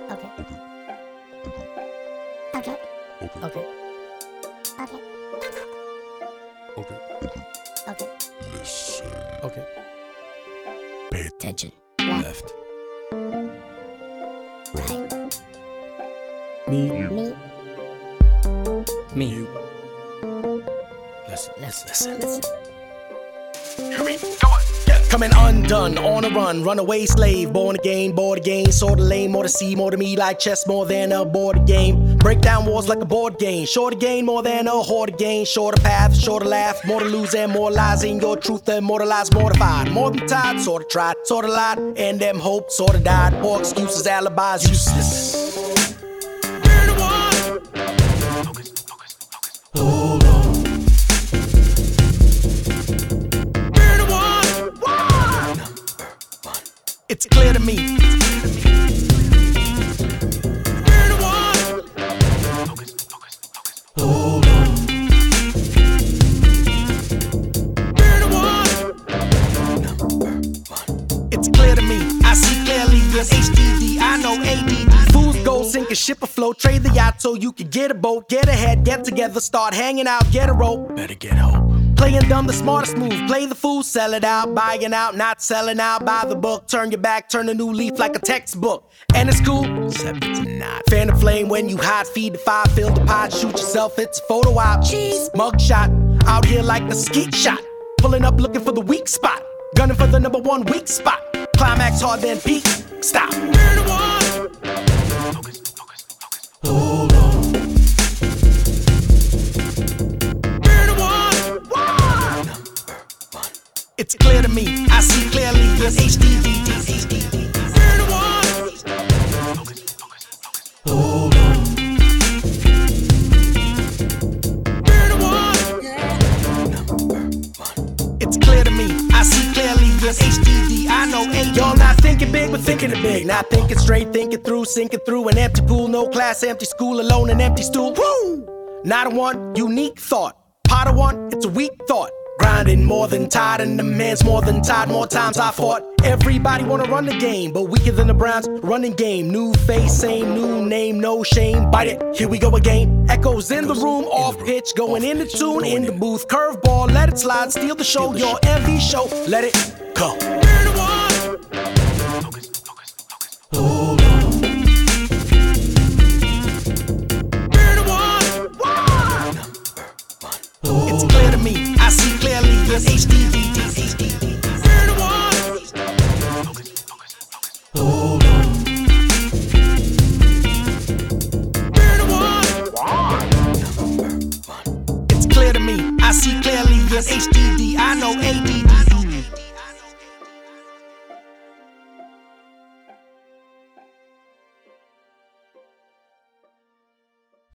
Okay. Okay. Okay. Okay. Okay. Okay. Listen. Okay. Pay Attention. left. Right. Me. Me. Me. You. Listen. Listen. Hear me? Go on. Yeah. Coming undone, on a run, runaway slave, born again, bored again, sorta lame, more to see, more to me, like chess, more than a board game. Break down walls like a board game, shorter gain, more than a hoard gain, shorter path, shorter laugh, more to lose and more lies in your truth, immortalized, mortified, more than tired, sorta tried, sorta lied, and them hopes sorta died, poor excuses, alibis, useless. Hold on. It's clear to me. Hold on. It's clear to me. I see clearly in HDD. I know ADD. Fools go sink a ship afloat. Trade the yacht so you can get a boat. Get ahead, get together, start hanging out, get a rope. Better get hope. Playing dumb, the smartest move. Play the fool, sell it out. Buying out, not selling out. Buy the book, turn your back, turn a new leaf like a textbook. And it's cool, except it's not. Fan the flame when you hide, feed the fire, fill the pot, shoot yourself, it's a photo op. Cheese, mugshot, out here like a skeet shot. Pulling up looking for the weak spot. Gunning for the #1 weak spot. Climax hard then peak, stop. Hold on. It's clear to me, I see clearly in HDD. Hold on. It's clear to me, I see clearly in HDD. I know ain't y'all not thinking big, but thinking it big. Not thinking straight, thinking through, sinking through an empty pool. No class, empty school, alone, an empty stool. Woo! Not a one, unique thought. Pot of one, it's a weak thought. Grinding more than tired, and the man's more than tired. More times I fought. Everybody wanna run the game, but weaker than the Browns running game. New face, same new name, no shame. Bite it, here we go again. Echoes in the room, off pitch, going in the tune, in the booth. Curveball, let it slide, steal the show. Your MV show, let it go. Hold on. It's clear to me, I see clearly in HDD. Hold on. It's clear to me, I see clearly in HDD.